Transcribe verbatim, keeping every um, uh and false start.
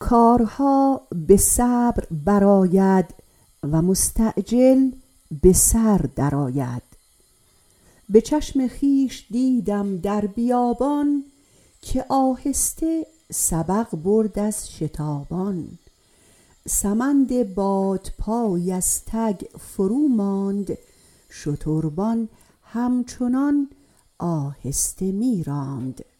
کارها به صبر برآید و مستعجل به سر درآید. به چشم خویش دیدم در بیابان، که آهسته سبق برد از شتابان. سمند بادپای از تگ فرو ماند، شتربان همچنان آهسته می راند.